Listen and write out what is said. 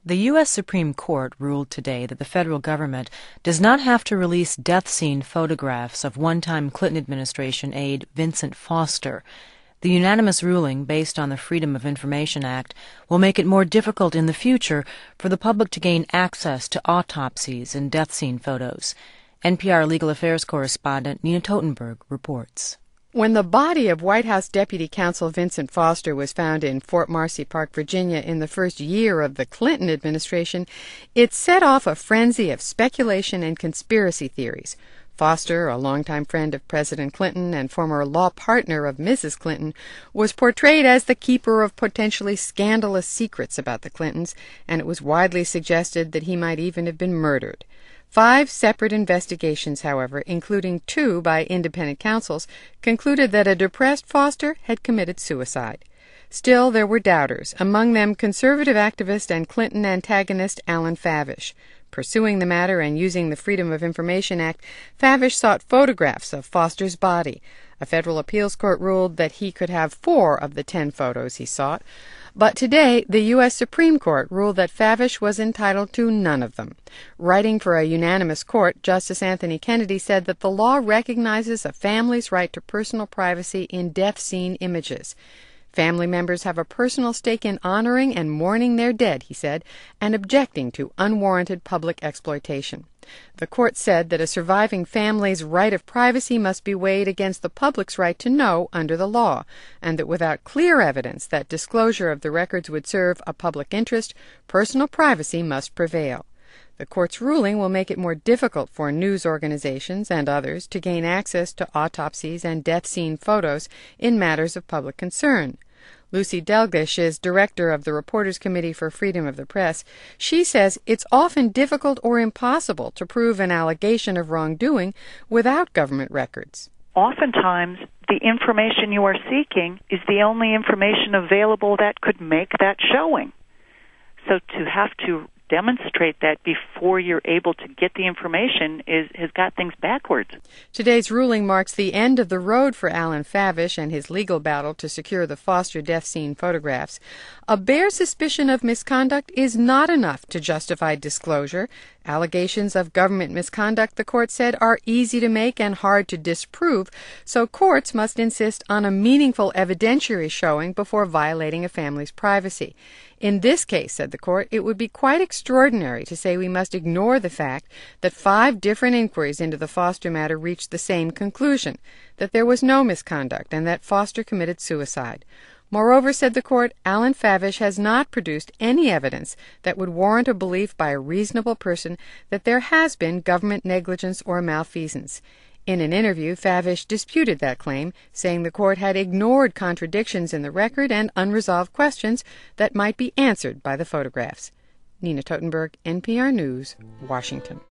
The U.S. Supreme Court ruled today that the federal government does not have to release death scene photographs of one-time Clinton administration aide Vincent Foster. The unanimous ruling, based on the Freedom of Information Act, will make it more difficult in the future for the public to gain access to autopsies and death scene photos. NPR legal affairs correspondent Nina Totenberg reports. When the body of White House Deputy Counsel Vincent Foster was found in Fort Marcy Park, Virginia in the first year of the Clinton administration, it set off a frenzy of speculation and conspiracy theories. Foster, a longtime friend of President Clinton and former law partner of Mrs. Clinton, was portrayed as the keeper of potentially scandalous secrets about the Clintons, and it was widely suggested that he might even have been murdered. 5 separate investigations, however, including 2 by independent counsels, concluded that a depressed Foster had committed suicide. Still, there were doubters, among them conservative activist and Clinton antagonist Alan Favish. Pursuing the matter and using the Freedom of Information Act, Favish sought photographs of Foster's body. A federal appeals court ruled that he could have 4 of the 10 photos he sought. But today, the U.S. Supreme Court ruled that Favish was entitled to none of them. Writing for a unanimous court, Justice Anthony Kennedy said that the law recognizes a family's right to personal privacy in death scene images. Family members have a personal stake in honoring and mourning their dead, he said, and objecting to unwarranted public exploitation. The court said that a surviving family's right of privacy must be weighed against the public's right to know under the law, and that without clear evidence that disclosure of the records would serve a public interest, personal privacy must prevail. The court's ruling will make it more difficult for news organizations and others to gain access to autopsies and death scene photos in matters of public concern. Lucy Delgish is director of the Reporters Committee for Freedom of the Press. She says it's often difficult or impossible to prove an allegation of wrongdoing without government records. Oftentimes, the information you are seeking is the only information available that could make that showing. So to have to demonstrate that before you're able to get the information has got things backwards. Today's ruling marks the end of the road for Alan Favish and his legal battle to secure the Foster death scene photographs. A bare suspicion of misconduct is not enough to justify disclosure. Allegations of government misconduct, the court said, are easy to make and hard to disprove, so courts must insist on a meaningful evidentiary showing before violating a family's privacy. In this case, said the court, it would be quite extraordinary to say we must ignore the fact that 5 different inquiries into the Foster matter reached the same conclusion, that there was no misconduct and that Foster committed suicide. Moreover, said the court, Alan Favish has not produced any evidence that would warrant a belief by a reasonable person that there has been government negligence or malfeasance. In an interview, Favish disputed that claim, saying the court had ignored contradictions in the record and unresolved questions that might be answered by the photographs. Nina Totenberg, NPR News, Washington.